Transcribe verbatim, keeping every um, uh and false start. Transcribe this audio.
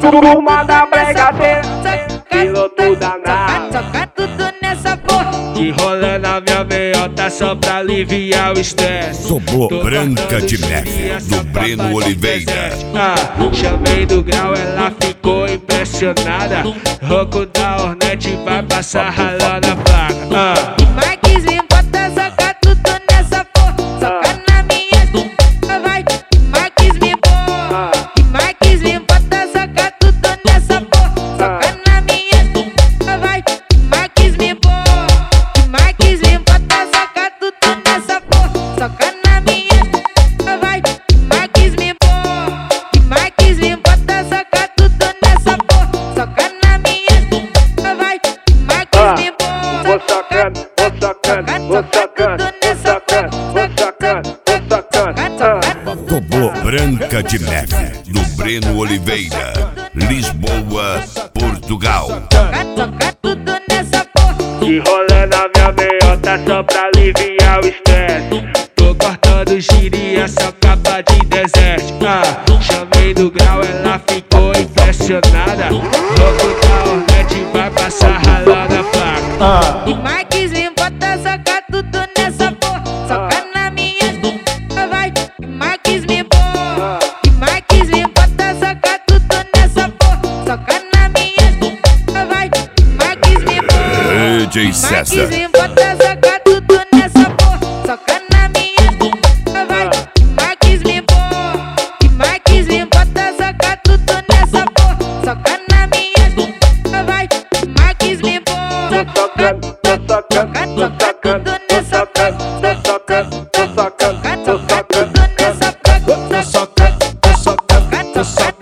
Turma da bregadeira, piloto danado. Soca tudo nessa porra. Que rola na minha meiota só pra aliviar o estresse. Sobô Branca de Neve, do Breno Oliveira. Ah, chamei do grau, ela ficou impressionada. Roco da Hornet vai passar ralando a placa. Ah. Marques me bota, soca tudo nessa porra. Soca na minha bunda, vai. Marques me bota. Marques me bota, soca tudo nessa porra. Soca na minha bunda, vai. Marques me bota. Marques me bota, soca tudo nessa porra. Soca na minha bunda, vai. Marques me bota. Marques me bota, soca tudo nessa porra. Soca na minha bunda, vai. Marques me bota. Vou socando, vou socando, vou socando, vou socando, vou socando, vou socando. Sobô Branca de Neve, do Breno Oliveira, Lisboa, Portugal. Soca tudo nessa porra. Que rola na minha meiota só pra aliviar o estresse. Tô cortando giria, só capa de deserto. Ah, chamei do grau, ela ficou impressionada. Louco da Hornet vai passar ralando a placa. Ah. E Marques me bota, soca tudo nessa porra. Soca na minha bunda, vai. E Marques me bota. E Marques me bota, soca tudo nessa porra. Soca na minha bunda, vai. E Marques me bota. D J César. Marques me bota, soca tudo nessa porra. Soca na minha bunda, vai. E Marques me bota. E Marques me bota, soca tudo nessa porra. Soca na minha bunda, vai. E Marques me bota. Tô socando, tô socando, tô socando, tô socando, tô socando, tô socando, tô socando, tô socando, tô socando, tô socando, tô socando.